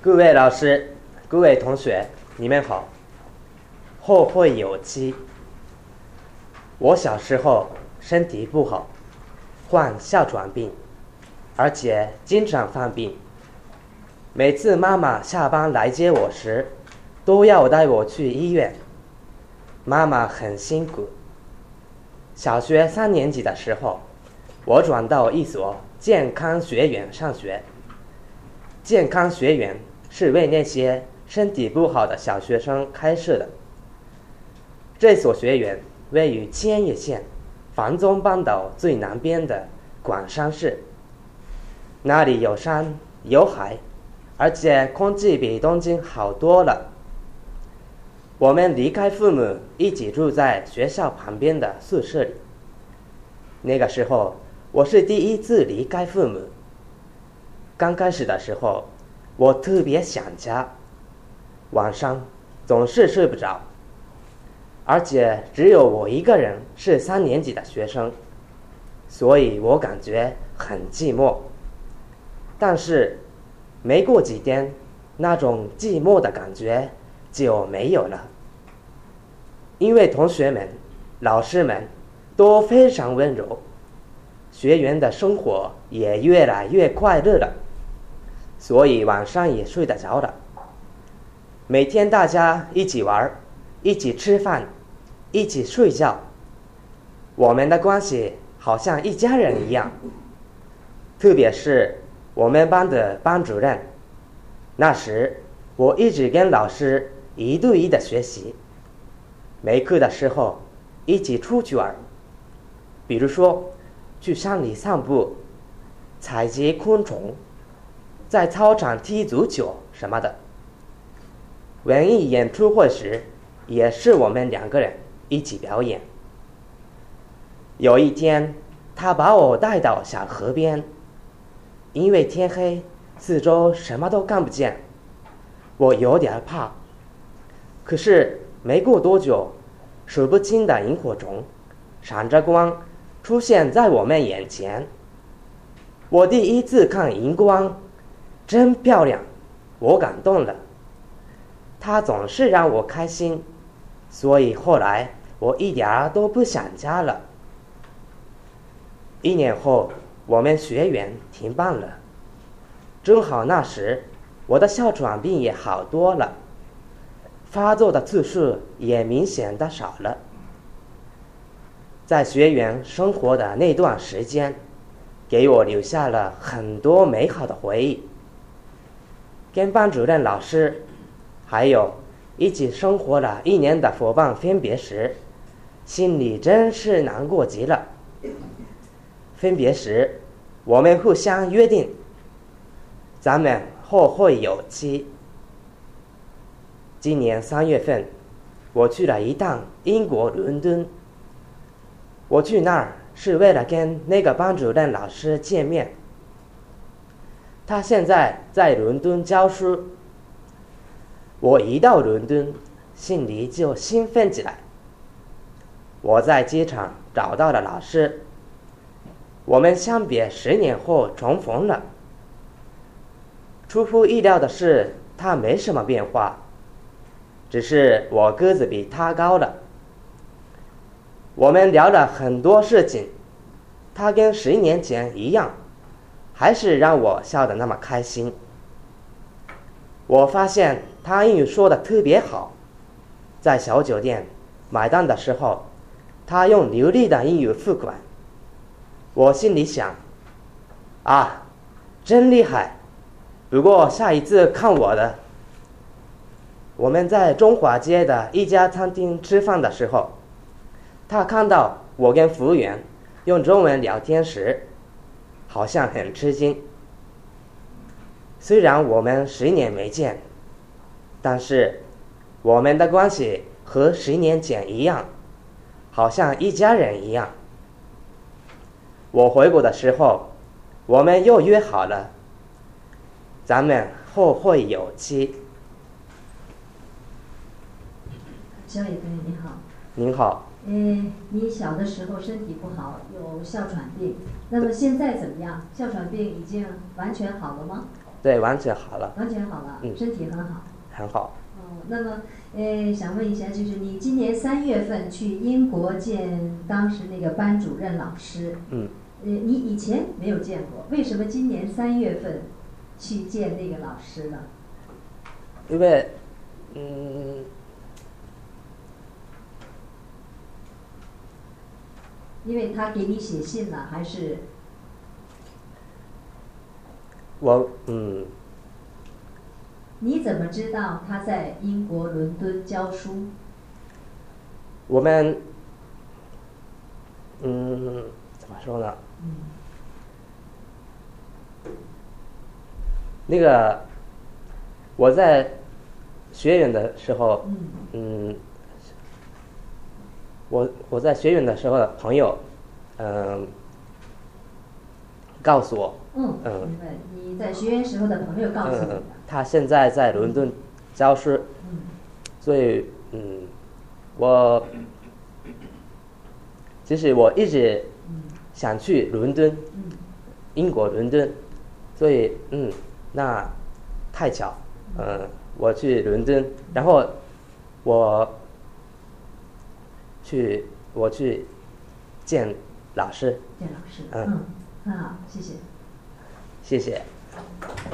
各位老师，各位同学，你们好。后会有期。我小时候身体不好，患哮喘病，而且经常犯病。每次妈妈下班来接我时，都要带我去医院。妈妈很辛苦。小学3年级的时候，我转到一所健康学院上学。健康学院是为那些身体不好的小学生开设的。这所学院位于千叶县房中半岛最南边的广山市，那里有山有海，而且空气比东京好多了。我们离开父母，一起住在学校旁边的宿舍里。那个时候，我是第一次离开父母。刚开始的时候，我特别想家，晚上总是睡不着，而且只有我一个人是3年级的学生，所以我感觉很寂寞。但是没过几天，那种寂寞的感觉就没有了，因为同学们、老师们都非常温柔，学员的生活也越来越快乐了，所以晚上也睡得着了。每天大家一起玩，一起吃饭，一起睡觉，我们的关系好像一家人一样。特别是我们班的班主任，那时我一直跟老师1对1的学习，没课的时候一起出去玩，比如说去山里散步，采集昆虫，在操场踢足球什么的。文艺演出会时，也是我们2个人一起表演。有一天，他把我带到小河边，因为天黑，四周什么都看不见，我有点怕。可是没过多久，数不清的萤火虫闪着光出现在我们眼前。我第一次看荧光，真漂亮，我感动了。它总是让我开心，所以后来我一点儿都不想家了。1年后，我们学员停办了，正好那时我的哮喘病也好多了，发作的次数也明显的少了。在学园生活的那段时间，给我留下了很多美好的回忆。跟班主任老师还有一起生活了1年的伙伴分别时，心里真是难过极了。分别时，我们互相约定，咱们后会有期。今年3月份，我去了一趟英国伦敦。我去那儿是为了跟那个班主任老师见面，他现在在伦敦教书。我一到伦敦，心里就兴奋起来。我在机场找到了老师，我们相别10年后重逢了。出乎意料的是，他没什么变化，只是我个子比他高了。我们聊了很多事情，他跟10年前一样，还是让我笑得那么开心。我发现他英语说得特别好，在小酒店买单的时候，他用流利的英语付款。我心里想，啊，真厉害，不过下一次看我的。我们在中华街的一家餐厅吃饭的时候，他看到我跟服务员用中文聊天时，好像很吃惊。虽然我们10年没见，但是我们的关系和10年前一样，好像一家人一样。我回国的时候，我们又约好了，咱们后会有期。 肖野朋友您好。 您好。 你小的时候身体不好，有哮喘病，那么现在怎么样？哮喘病已经完全好了吗？ 对，完全好了， 完全好了，身体很好。 很好。 那么，想问一下，就是你今年3月份去英国见当时那个班主任老师，你以前没有见过，为什么今年3月份去见那个老师呢？ 因为， 因为他给你写信了，还是？你怎么知道他在英国伦敦教书？ 我们，怎么说呢？那个我在学院的时候，我在学院的时候的朋友，告诉我， 明白。你在学院时候的朋友告诉你的。 他现在在伦敦教书，所以其实我一直想去伦敦，英国伦敦，所以那太巧，我去伦敦，然后我去见老师。 见老师，很好，谢谢。 谢谢。